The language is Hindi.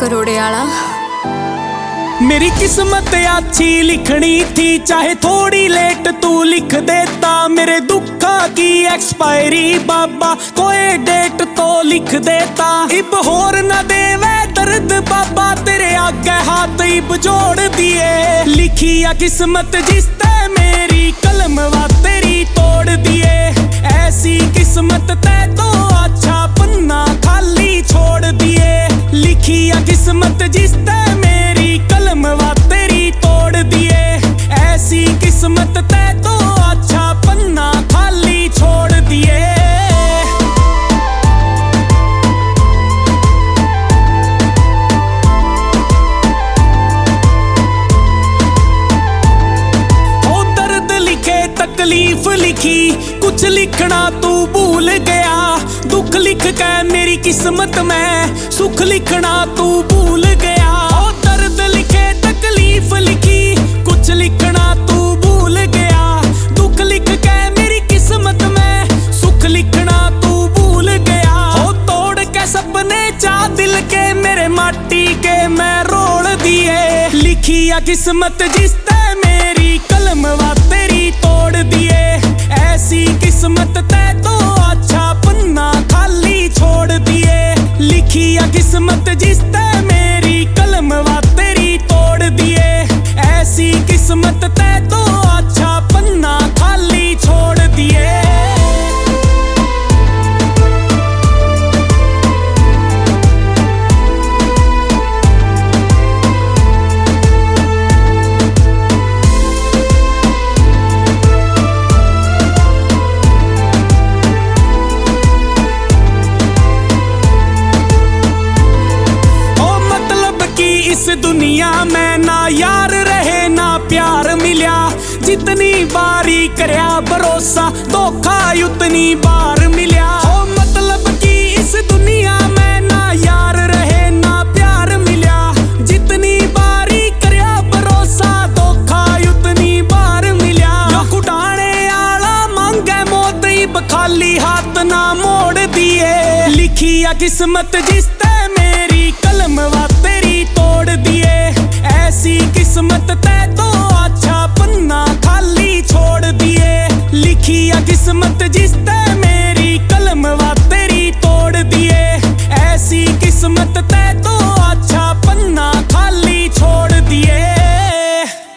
करोड़े आला। मेरी किस्मत अच्छी लिखनी थी, चाहे थोड़ी लेट तू लिख देता। मेरे दुखा की एक्सपायरी बाबा कोई डेट तो लिख देता। इब होर न देवे दर्द बाबा, तेरे आगे हाथ इब जोड़ दिए। लिखी या किस्मत जिसते मेरी कलम वा तेरी तोड़ दिए। ऐसी किस्मत ते तो अच्छा पन्ना खाली छोड़ दिए। लिखी या किस्मत जिसते मेरी कलम वा तेरी तोड़ दिए। ऐसी किस्मत ते तो अच्छा पन्ना खाली छोड़ दिए। ओ दर्द लिखे तकलीफ लिखी, कुछ लिखना तू भूल गया। दुख लिख के मेरी किस्मत में सुख लिखना तू भूल गया। ओ दर्द लिखे तकलीफ लिखी, कुछ लिखना तू भूल गया। दुख लिख के मेरी किस्मत में सुख लिखना तू भूल गया। हो तोड़ के सपने चाह दिल के मेरे माटी के मैं रोड़ दिए। लिखी या किस्मत जिसते मेरी कलम वा तेरी तोड़ दिए। ऐसी किस्मत ते तो अच्छा पन्ना खाली छोड़ दिए। लिखी या किस्मत जिसते मेरी कलम वा तेरी तोड़ दिए। ऐसी किस्मत ते तो अच्छा पन्ना खाली छोड़ दिए। इस दुनिया में ना यार रहे ना प्यार मिल्या। जितनी बारी करया भरोसा धोखा उतनी बार मिल्या। ओ मतलब कि इस दुनिया में ना यार रहे ना प्यार मिल्या। जितनी बारी करया भरोसा धोखा उतनी बार मिल्या। जो कुटाने आला मांगे मौत इब खाली हाथ ना मोड़ दिए। लिखी या किस्मत जिस